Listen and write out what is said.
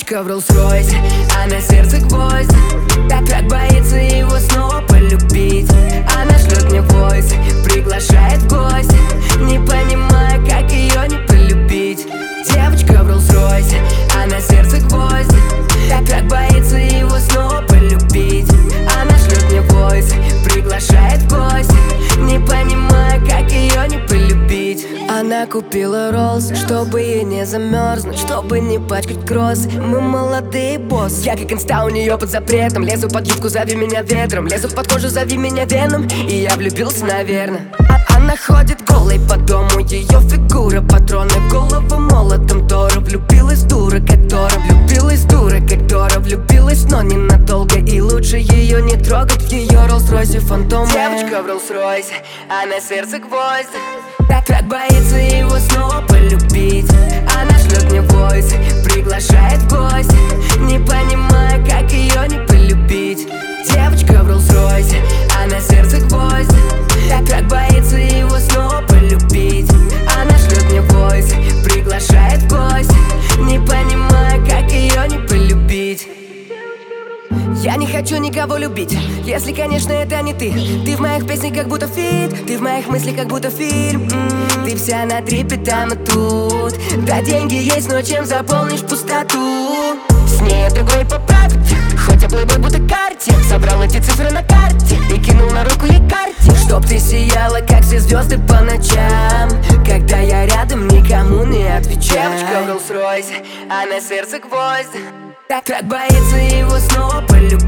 Девочка в Роллс-Ройсе, а на сердце гвоздь. Так боится его снова полюбить. Она шлет мне войс, приглашает в гости. Не понимаю, как ее не полюбить. Девочка в Роллс-Ройсе, а на сердце гвоздь. Так боится его снова полюбить. Она шлет мне войс, приглашает в гости. Не понимаю, как ее не полюбить. Она купила Роллс, чтобы ей не замерзнуть, чтобы не пачкать кросс. Мы молодые босс. Я как инста у нее под запретом. Лезу под юбку, зови меня ветром. Лезу под кожу, зови меня веном. И я влюбился, наверное. Она ходит голой по дому, ее фигура патроны в голову молотом Тора. Влюбилась дура, как Тора. Влюбилась дура, как Тора. Влюбилась, но ненадолго. И лучше ее не трогать в ее Роллс-Ройсе фантоме. Девочка в Роллс-Ройсе, а на сердце гвоздь. Так боится его снова полюбить. Она шлет мне войс, приглашает в гости. Не понимаю, как ее не полюбить. Девочка в Роллс-Ройсе, а на сердце гвоздь. Так боится его снова полюбить. Она шлет мне войс, приглашает в гости. Не понимаю, как ее не полюбить. Я не хочу никого любить, если, конечно, это не ты. Ты в моих песнях как будто фит, ты в моих мыслях как будто фильм. Ты вся на трипе там и тут. Да, деньги есть, но чем заполнишь пустоту? С ней другой поправить, хоть оплывой будто карте. Собрал эти цифры на карте и кинул на руку ей карте. Чтоб ты сияла, как все звезды по ночам, когда я рядом, никому не отвечаю. Девочка в Роллс-Ройсе, а на сердце гвоздь. Так боится его снова полюбить.